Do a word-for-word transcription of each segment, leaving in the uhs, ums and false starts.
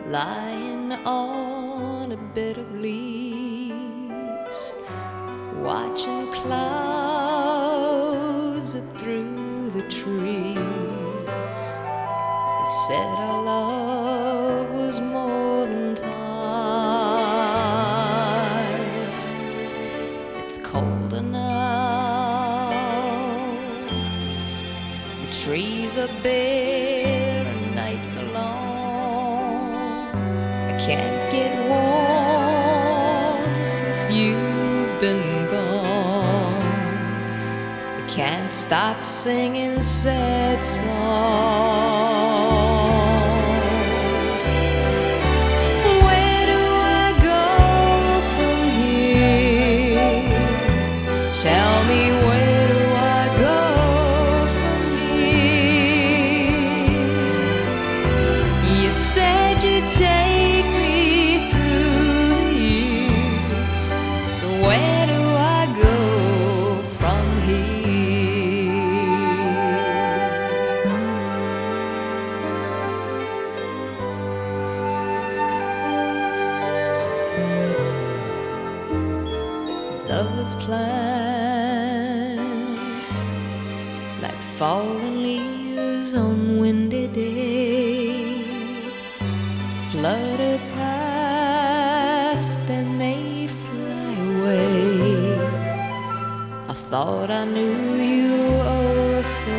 lying on a bed of leaves, watching clouds up through the trees. You said our love was more than time. It's colder now, the trees are bare and nights are long. I can't get warm since you've been gone. I can't stop singing sad songs. Where do I go from here? Tell me, where do I go from here? You said you'd take me through the years, so where do I go from here? Lovers' plans, like fallen leaves on windy days, flutter past, then they fly away. I thought I knew you oh so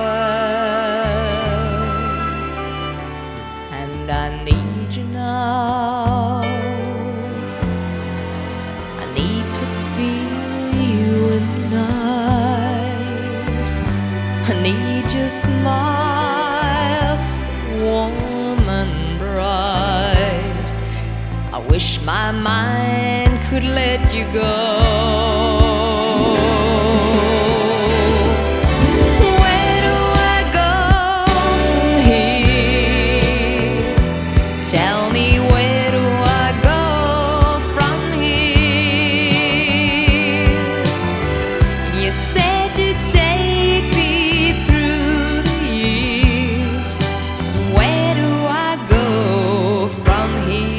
well, and I need you now. I need to feel you in the night. I need your smile so warm and bright. I wish my mind could let you go. Where do I go from here? Tell me, where do I go from here? You said you'd take me through the years, so where do I go from here?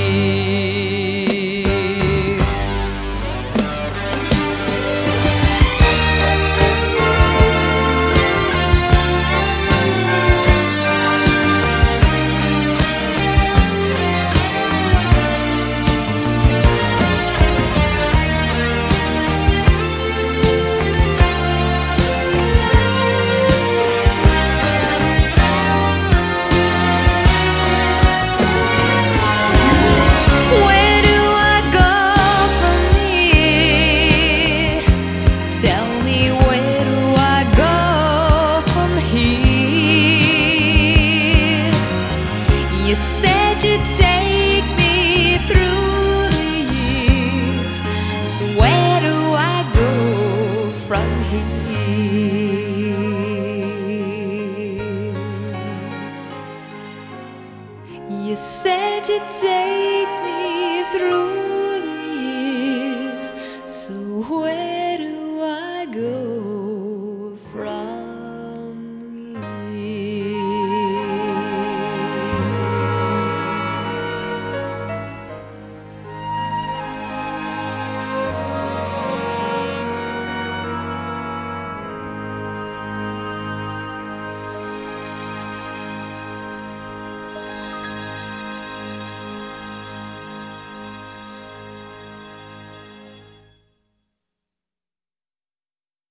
Where do I go from here? Tell me, where do I go from here? You said you'd take me through the years, so where do I go from here? You said you'd take me through